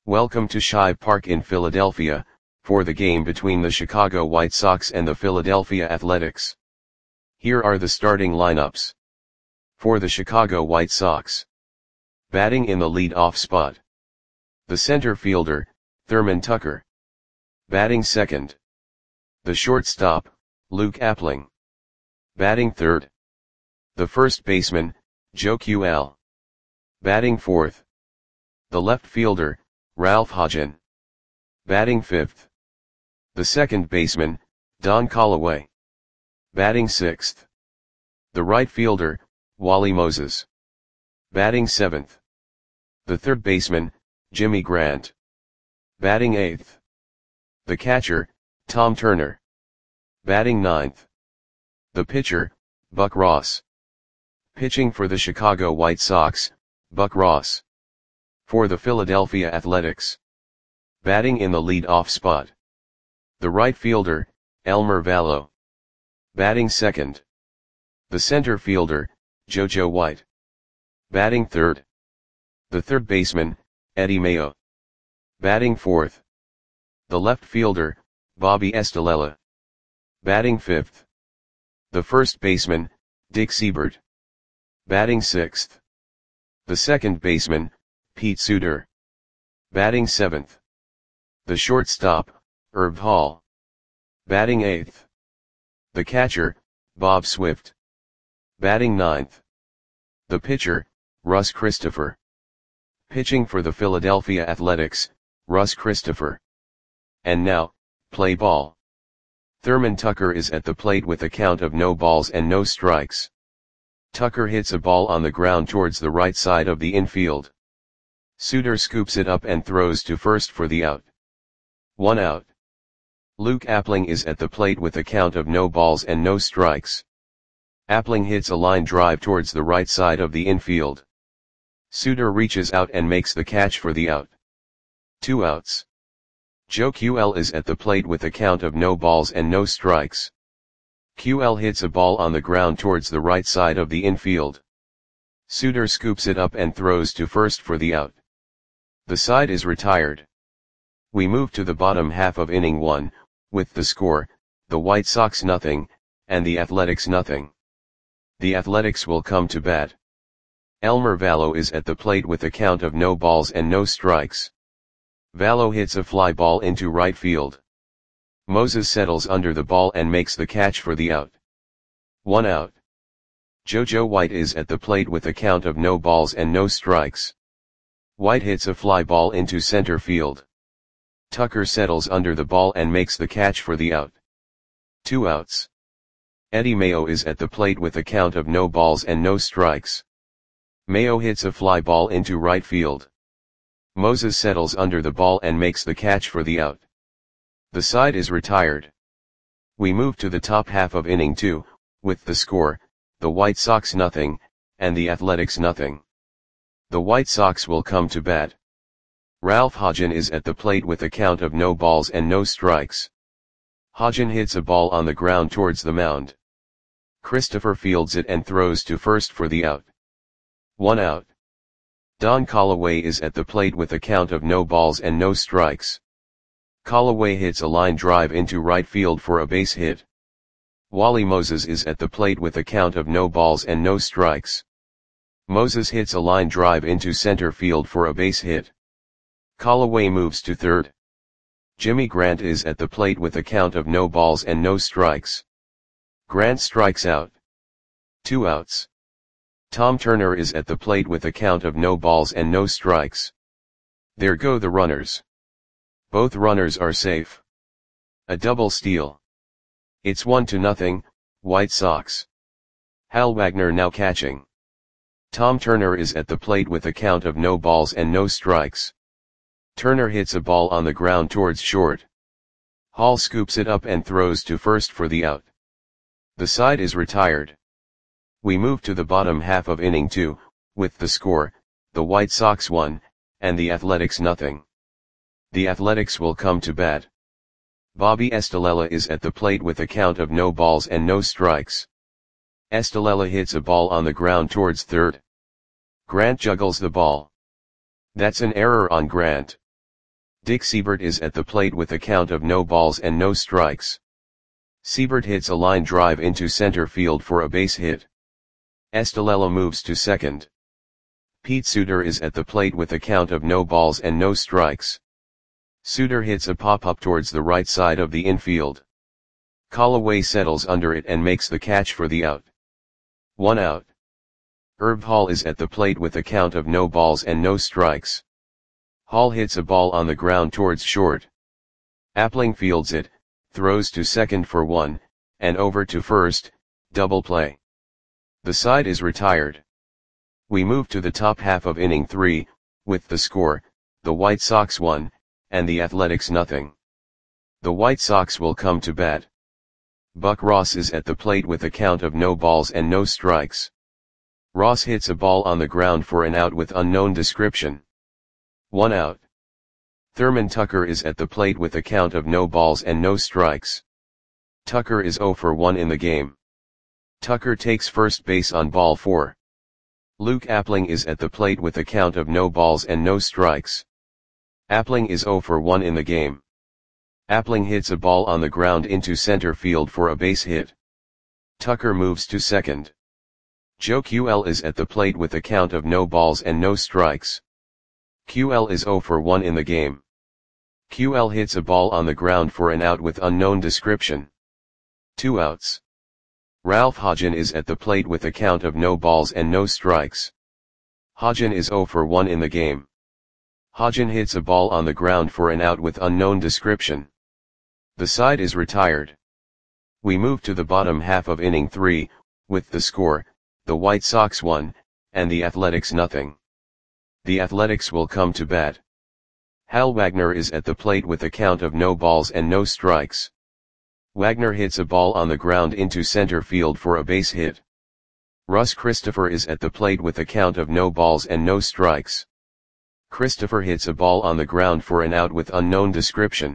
Welcome to Shive Park in Philadelphia, for the game between the Chicago White Sox and the Philadelphia Athletics. Here are the starting lineups. For the Chicago White Sox. Batting in the lead-off spot. The center fielder, Thurman Tucker. Batting second. The shortstop, Luke Appling. Batting third. The first baseman, Joe QL. Batting fourth. The left fielder, Ralph Hodgen. Batting fifth. The second baseman, Don Callaway. Batting sixth. The right fielder, Wally Moses. Batting seventh. The third baseman, Jimmy Grant. Batting eighth. The catcher, Tom Turner. Batting ninth. The pitcher, Buck Ross. Pitching for the Chicago White Sox, Buck Ross. For the Philadelphia Athletics. Batting in the lead-off spot. The right fielder, Elmer Vallow. Batting second. The center fielder, JoJo White. Batting third. The third baseman, Eddie Mayo. Batting fourth. The left fielder, Bobby Estalella. Batting fifth. The first baseman, Dick Siebert. Batting sixth. The second baseman, Pete Suter. Batting seventh. The shortstop, Herb Hall. Batting eighth. The catcher, Bob Swift. Batting ninth. The pitcher, Russ Christopher. Pitching for the Philadelphia Athletics, Russ Christopher. And now, play ball. Thurman Tucker is at the plate with a count of no balls and no strikes. Tucker hits a ball on the ground towards the right side of the infield. Suter scoops it up and throws to first for the out. 1 out. Luke Appling is at the plate with a count of no balls and no strikes. Appling hits a line drive towards the right side of the infield. Suter reaches out and makes the catch for the out. 2 outs. Joe QL is at the plate with a count of no balls and no strikes. QL hits a ball on the ground towards the right side of the infield. Suter scoops it up and throws to first for the out. The side is retired. We move to the bottom half of inning 1, with the score, the White Sox 0, and the Athletics 0. The Athletics will come to bat. Elmer Vallow is at the plate with a count of no balls and no strikes. Vallow hits a fly ball into right field. Moses settles under the ball and makes the catch for the out. 1 out. JoJo White is at the plate with a count of no balls and no strikes. White hits a fly ball into center field. Tucker settles under the ball and makes the catch for the out. 2 outs. Eddie Mayo is at the plate with a count of no balls and no strikes. Mayo hits a fly ball into right field. Moses settles under the ball and makes the catch for the out. The side is retired. We move to the top half of inning 2, with the score, the White Sox 0, and the Athletics 0. The White Sox will come to bat. Ralph Hodgen is at the plate with a count of no balls and no strikes. Hodgen hits a ball on the ground towards the mound. Christopher fields it and throws to first for the out. 1 out. Don Callaway is at the plate with a count of no balls and no strikes. Callaway hits a line drive into right field for a base hit. Wally Moses is at the plate with a count of no balls and no strikes. Moses hits a line drive into center field for a base hit. Callaway moves to third. Jimmy Grant is at the plate with a count of no balls and no strikes. Grant strikes out. 2 outs. Tom Turner is at the plate with a count of no balls and no strikes. There go the runners. Both runners are safe. A double steal. It's 1-0, White Sox. Hal Wagner now catching. Tom Turner is at the plate with a count of no balls and no strikes. Turner hits a ball on the ground towards short. Hall scoops it up and throws to first for the out. The side is retired. We move to the bottom half of inning 2, with the score, the White Sox 1, and the Athletics 0. The Athletics will come to bat. Bobby Estalella is at the plate with a count of no balls and no strikes. Estalella hits a ball on the ground towards third. Grant juggles the ball. That's an error on Grant. Dick Siebert is at the plate with a count of no balls and no strikes. Siebert hits a line drive into center field for a base hit. Estalella moves to second. Pete Suter is at the plate with a count of no balls and no strikes. Suter hits a pop-up towards the right side of the infield. Callaway settles under it and makes the catch for the out. 1 out. Herb Hall is at the plate with a count of no balls and no strikes. Hall hits a ball on the ground towards short. Appling fields it, throws to second for 1, and over to first, double play. The side is retired. We move to the top half of inning 3, with the score, the White Sox 1, and the Athletics nothing. The White Sox will come to bat. Buck Ross is at the plate with a count of no balls and no strikes. Ross hits a ball on the ground for an out with unknown description. 1 out. Thurman Tucker is at the plate with a count of no balls and no strikes. Tucker is 0 for 1 in the game. Tucker takes first base on ball 4. Luke Appling is at the plate with a count of no balls and no strikes. Appling is 0 for 1 in the game. Appling hits a ball on the ground into center field for a base hit. Tucker moves to second. Joe QL is at the plate with a count of no balls and no strikes. QL is 0 for 1 in the game. QL hits a ball on the ground for an out with unknown description. 2 outs. Ralph Hodgen is at the plate with a count of no balls and no strikes. Hodgen is 0 for 1 in the game. Hodgen hits a ball on the ground for an out with unknown description. The side is retired. We move to the bottom half of inning 3, with the score, the White Sox 1, and the Athletics nothing. The Athletics will come to bat. Hal Wagner is at the plate with a count of no balls and no strikes. Wagner hits a ball on the ground into center field for a base hit. Russ Christopher is at the plate with a count of no balls and no strikes. Christopher hits a ball on the ground for an out with unknown description.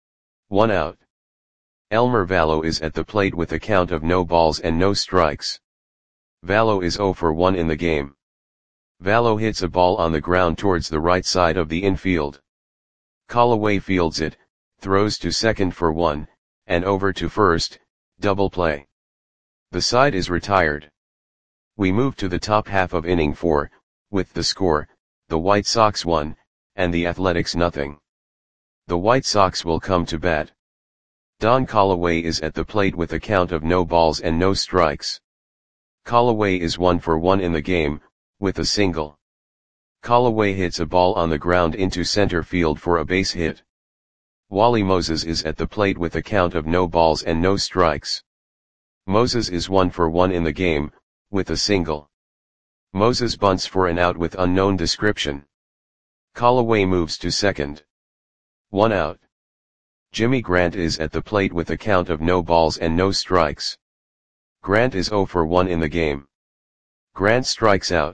1 out. Elmer Vallo is at the plate with a count of no balls and no strikes. Vallo is 0 for 1 in the game. Vallo hits a ball on the ground towards the right side of the infield. Callaway fields it, throws to second for 1, and over to first, double play. The side is retired. We move to the top half of inning 4, with the score, the White Sox 1, and the Athletics nothing. The White Sox will come to bat. Don Callaway is at the plate with a count of no balls and no strikes. Callaway is 1 for 1 in the game, with a single. Callaway hits a ball on the ground into center field for a base hit. Wally Moses is at the plate with a count of no balls and no strikes. Moses is 1 for 1 in the game, with a single. Moses bunts for an out with unknown description. Callaway moves to second. 1 out. Jimmy Grant is at the plate with a count of no balls and no strikes. Grant is 0 for 1 in the game. Grant strikes out.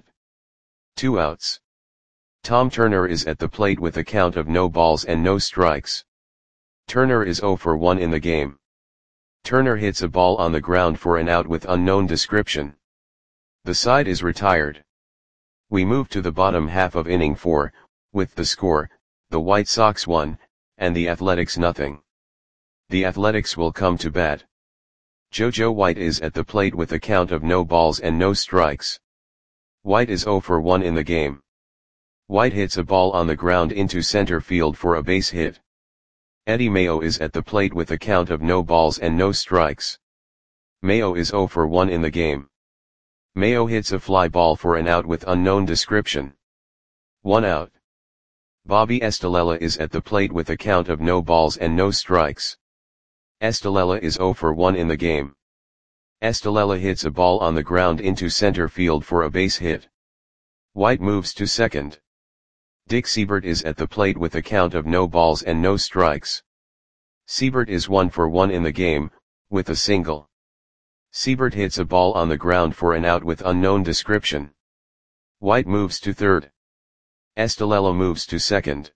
2 outs. Tom Turner is at the plate with a count of no balls and no strikes. Turner is 0 for 1 in the game. Turner hits a ball on the ground for an out with unknown description. The side is retired. We move to the bottom half of inning 4, with the score, the White Sox 1, and the Athletics nothing. The Athletics will come to bat. JoJo White is at the plate with a count of no balls and no strikes. White is 0 for 1 in the game. White hits a ball on the ground into center field for a base hit. Eddie Mayo is at the plate with a count of no balls and no strikes. Mayo is 0 for 1 in the game. Mayo hits a fly ball for an out with unknown description. 1 out. Bobby Estalella is at the plate with a count of no balls and no strikes. Estalella is 0 for 1 in the game. Estalella hits a ball on the ground into center field for a base hit. White moves to second. Dick Siebert is at the plate with a count of no balls and no strikes. Siebert is 1 for 1 in the game, with a single. Siebert hits a ball on the ground for an out with unknown description. White moves to third. Estalella moves to second.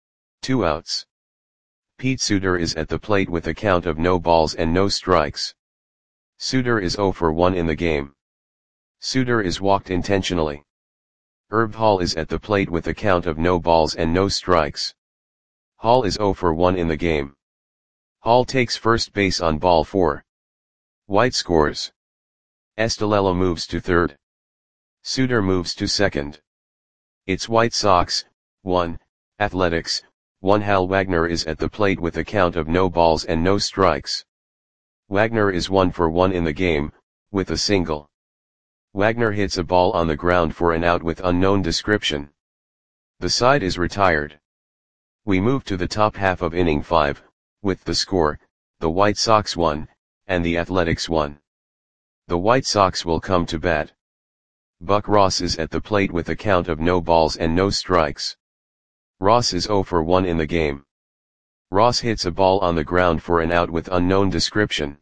2 outs. Pete Suter is at the plate with a count of no balls and no strikes. Suter is 0 for 1 in the game. Suter is walked intentionally. Herb Hall is at the plate with a count of no balls and no strikes. Hall is 0 for 1 in the game. Hall takes first base on ball 4. White scores. Estalella moves to third. Suter moves to second. It's White Sox, 1, Athletics, 1. Hal Wagner is at the plate with a count of no balls and no strikes. Wagner is 1 for 1 in the game, with a single. Wagner hits a ball on the ground for an out with unknown description. The side is retired. We move to the top half of inning 5, with the score, the White Sox 1, and the Athletics 1. The White Sox will come to bat. Buck Ross is at the plate with a count of no balls and no strikes. Ross is 0 for 1 in the game. Ross hits a ball on the ground for an out with unknown description.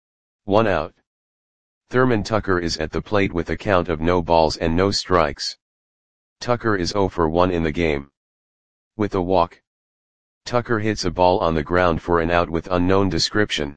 1 out. Thurman Tucker is at the plate with a count of no balls and no strikes. Tucker is 0 for 1 in the game. With a walk. Tucker hits a ball on the ground for an out with unknown description.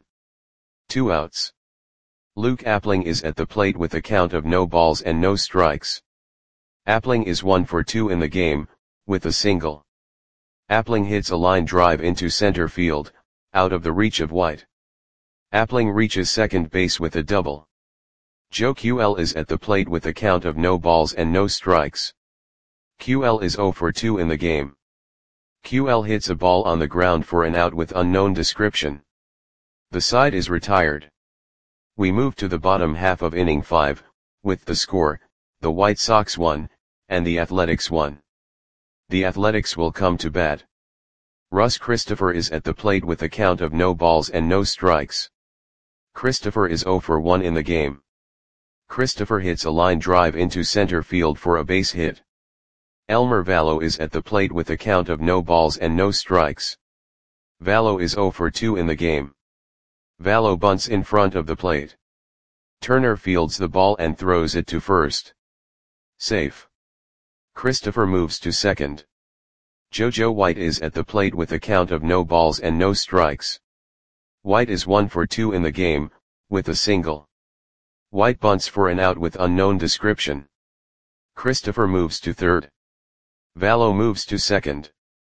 2 outs. Luke Appling is at the plate with a count of no balls and no strikes. Appling is 1 for 2 in the game, with a single. Appling hits a line drive into center field, out of the reach of White. Appling reaches second base with a double. Joe QL is at the plate with a count of no balls and no strikes. QL is 0 for 2 in the game. QL hits a ball on the ground for an out with unknown description. The side is retired. We move to the bottom half of inning 5, with the score, the White Sox 1, and the Athletics 1. The Athletics will come to bat. Russ Christopher is at the plate with a count of no balls and no strikes. Christopher is 0 for 1 in the game. Christopher hits a line drive into center field for a base hit. Elmer Vallo is at the plate with a count of no balls and no strikes. Vallo is 0 for 2 in the game. Vallo bunts in front of the plate. Turner fields the ball and throws it to first. Safe. Christopher moves to second. JoJo White is at the plate with a count of no balls and no strikes. White is 1 for 2 in the game, with a single. White bunts for an out with unknown description. Christopher moves to third. Vallo moves to second.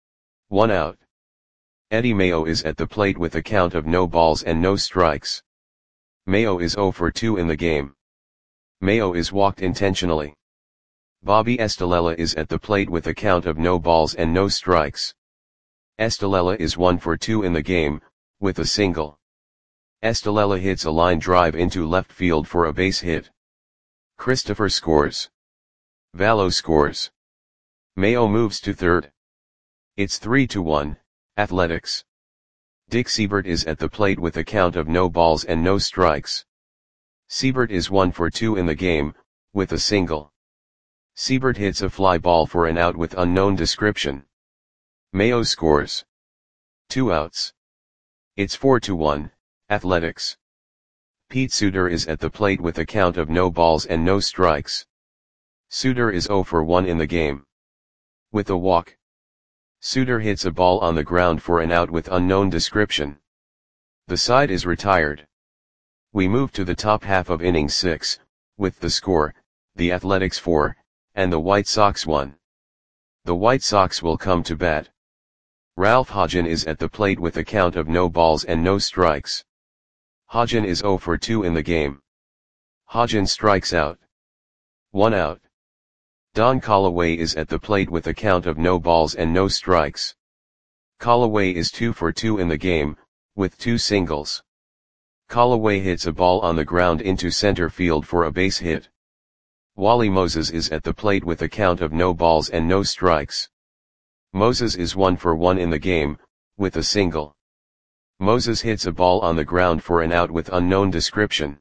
1 out. Eddie Mayo is at the plate with a count of no balls and no strikes. Mayo is 0 for 2 in the game. Mayo is walked intentionally. Bobby Estalella is at the plate with a count of no balls and no strikes. Estalella is 1 for 2 in the game, with a single. Estalella hits a line drive into left field for a base hit. Christopher scores. Vallo scores. Mayo moves to third. It's 3-1, Athletics. Dick Seibert is at the plate with a count of no balls and no strikes. Seibert is 1 for 2 in the game, with a single. Seibert hits a fly ball for an out with unknown description. Mayo scores. 2 outs. It's 4-1, Athletics. Pete Suter is at the plate with a count of no balls and no strikes. Suter is 0 for 1 in the game. With a walk. Suter hits a ball on the ground for an out with unknown description. The side is retired. We move to the top half of inning 6, with the score, the Athletics 4, and the White Sox 1. The White Sox will come to bat. Ralph Hodgen is at the plate with a count of no balls and no strikes. Hodgen is 0 for 2 in the game. Hodgen strikes out. 1 out. Don Callaway is at the plate with a count of no balls and no strikes. Callaway is 2 for 2 in the game, with 2 singles. Callaway hits a ball on the ground into center field for a base hit. Wally Moses is at the plate with a count of no balls and no strikes. Moses is 1 for 1 in the game, with a single. Moses hits a ball on the ground for an out with unknown description.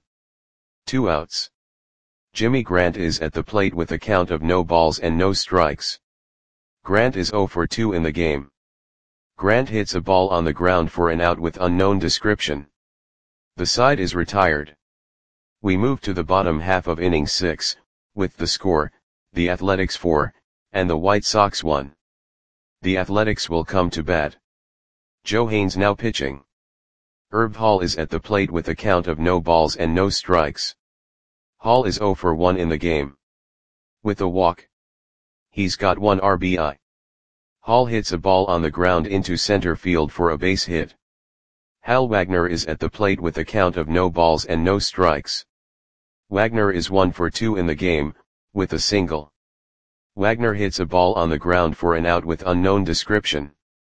2 outs. Jimmy Grant is at the plate with a count of no balls and no strikes. Grant is 0 for 2 in the game. Grant hits a ball on the ground for an out with unknown description. The side is retired. We move to the bottom half of inning 6, with the score, the Athletics 4, and the White Sox 1. The Athletics will come to bat. Joe Haynes now pitching. Herb Hall is at the plate with a count of no balls and no strikes. Hall is 0 for 1 in the game. With a walk. He's got 1 RBI. Hall hits a ball on the ground into center field for a base hit. Hal Wagner is at the plate with a count of no balls and no strikes. Wagner is 1 for 2 in the game, with a single. Wagner hits a ball on the ground for an out with unknown description.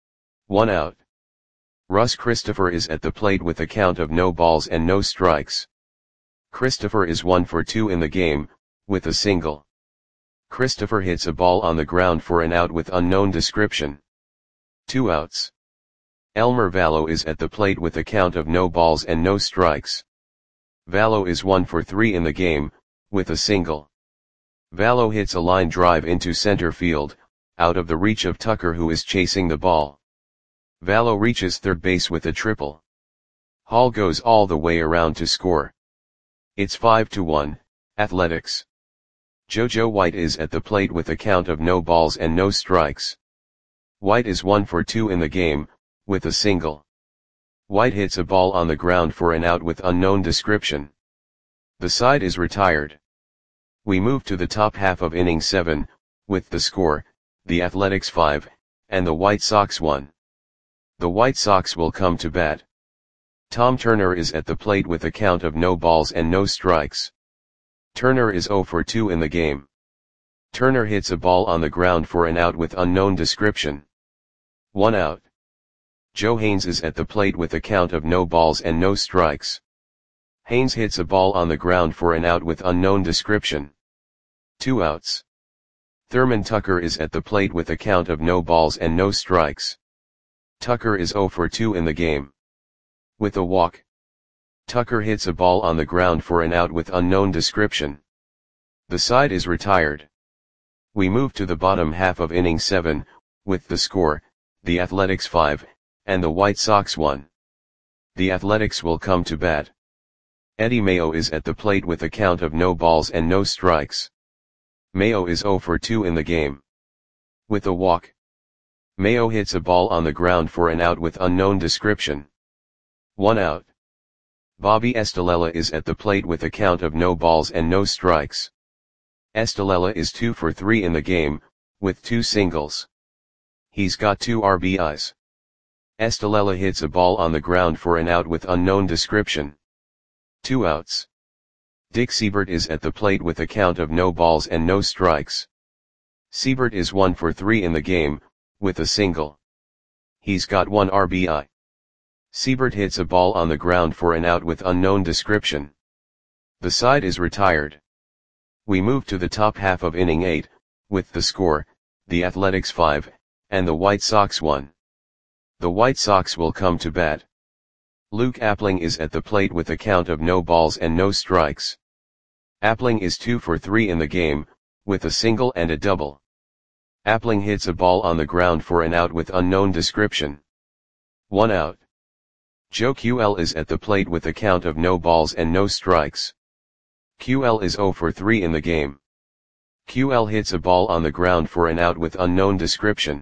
1 out. Russ Christopher is at the plate with a count of no balls and no strikes. Christopher is 1 for 2 in the game, with a single. Christopher hits a ball on the ground for an out with unknown description. 2 outs. Elmer Vallow is at the plate with a count of no balls and no strikes. Vallow is 1 for 3 in the game, with a single. Vallow hits a line drive into center field, out of the reach of Tucker, who is chasing the ball. Vallow reaches third base with a triple. Hall goes all the way around to score. It's 5-1, Athletics. JoJo White is at the plate with a count of no balls and no strikes. White is 1 for 2 in the game, with a single. White hits a ball on the ground for an out with unknown description. The side is retired. We move to the top half of inning 7, with the score, the Athletics 5, and the White Sox 1. The White Sox will come to bat. Tom Turner is at the plate with a count of no balls and no strikes. Turner is 0 for 2 in the game. Turner hits a ball on the ground for an out with unknown description. 1 out. Joe Haynes is at the plate with a count of no balls and no strikes. Haynes hits a ball on the ground for an out with unknown description. 2 outs. Thurman Tucker is at the plate with a count of no balls and no strikes. Tucker is 0 for 2 in the game. With a walk. Tucker hits a ball on the ground for an out with unknown description. The side is retired. We move to the bottom half of inning 7, with the score, the Athletics 5, and the White Sox 1. The Athletics will come to bat. Eddie Mayo is at the plate with a count of no balls and no strikes. Mayo is 0 for 2 in the game. With a walk. Mayo hits a ball on the ground for an out with unknown description. 1 out. Bobby Estalella is at the plate with a count of no balls and no strikes. Estalella is 2 for 3 in the game, with 2 singles. He's got 2 RBIs. Estalella hits a ball on the ground for an out with unknown description. 2 outs. Dick Seibert is at the plate with a count of no balls and no strikes. Seibert is 1 for 3 in the game, with a single. He's got 1 RBI. Seibert hits a ball on the ground for an out with unknown description. The side is retired. We move to the top half of inning 8, with the score, the Athletics 5, and the White Sox 1. The White Sox will come to bat. Luke Appling is at the plate with a count of no balls and no strikes. Appling is 2 for 3 in the game, with a single and a double. Appling hits a ball on the ground for an out with unknown description. 1 out. Joe QL is at the plate with a count of no balls and no strikes. QL is 0 for 3 in the game. QL hits a ball on the ground for an out with unknown description.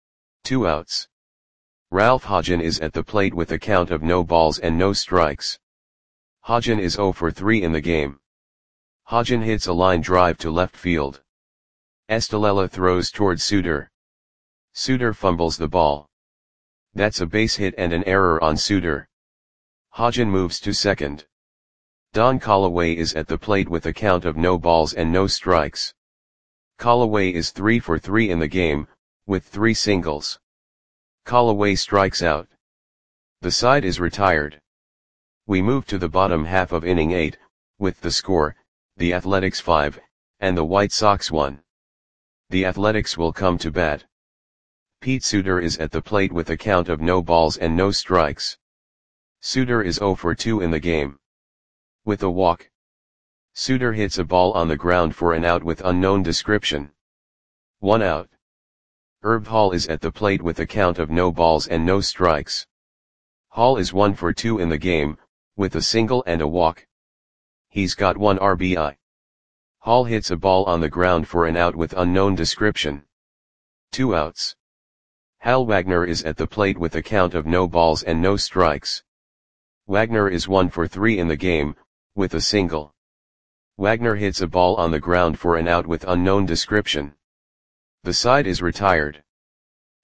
2 outs. Ralph Hodgen is at the plate with a count of no balls and no strikes. Hodgen is 0 for 3 in the game. Hodgen hits a line drive to left field. Estalella throws towards Suter. Suter fumbles the ball. That's a base hit and an error on Suter. Hodgen moves to second. Don Callaway is at the plate with a count of no balls and no strikes. Callaway is 3 for 3 in the game, with 3 singles. Callaway strikes out. The side is retired. We move to the bottom half of inning 8, with the score, the Athletics 5, and the White Sox 1. The Athletics will come to bat. Pete Suter is at the plate with a count of no balls and no strikes. Suter is 0 for 2 in the game. With a walk. Suter hits a ball on the ground for an out with unknown description. 1 out. Herb Hall is at the plate with a count of no balls and no strikes. Hall is 1 for 2 in the game, with a single and a walk. He's got 1 RBI. Hall hits a ball on the ground for an out with unknown description. 2 outs. Hal Wagner is at the plate with a count of no balls and no strikes. Wagner is 1 for 3 in the game, with a single. Wagner hits a ball on the ground for an out with unknown description. The side is retired.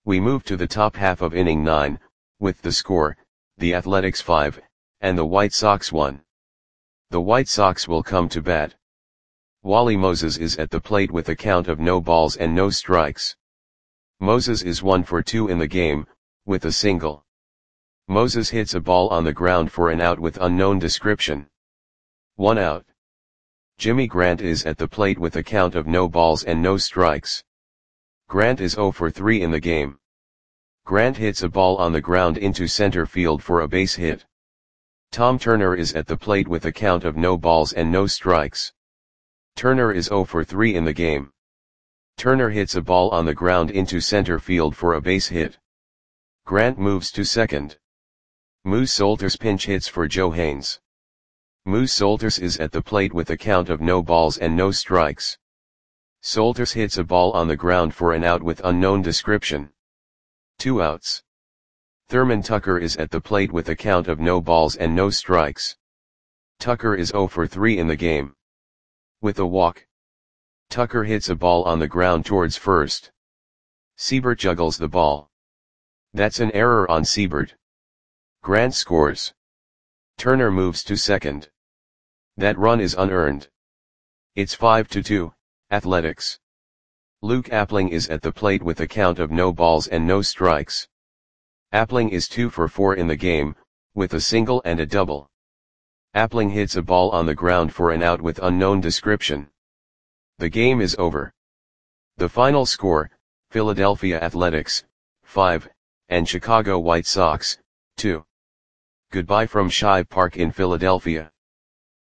We move to the top half of inning 9, with the score, the Athletics 5, and the White Sox 1. The White Sox will come to bat. Wally Moses is at the plate with a count of no balls and no strikes. Moses is 1 for 2 in the game, with a single. Moses hits a ball on the ground for an out with unknown description. 1 out. Jimmy Grant is at the plate with a count of no balls and no strikes. Grant is 0 for 3 in the game. Grant hits a ball on the ground into center field for a base hit. Tom Turner is at the plate with a count of no balls and no strikes. Turner is 0 for 3 in the game. Turner hits a ball on the ground into center field for a base hit. Grant moves to second. Moose Solters pinch hits for Joe Haynes. Moose Solters is at the plate with a count of no balls and no strikes. Solters hits a ball on the ground for an out with unknown description. 2 outs. Thurman Tucker is at the plate with a count of no balls and no strikes. Tucker is 0 for 3 in the game. With a walk. Tucker hits a ball on the ground towards first. Siebert juggles the ball. That's an error on Siebert. Grant scores. Turner moves to second. That run is unearned. It's 5-2, Athletics. Luke Appling is at the plate with a count of no balls and no strikes. Appling is 2 for 4 in the game, with a single and a double. Appling hits a ball on the ground for an out with unknown description. The game is over. The final score, Philadelphia Athletics, 5, and Chicago White Sox, 2. Goodbye from Shive Park in Philadelphia.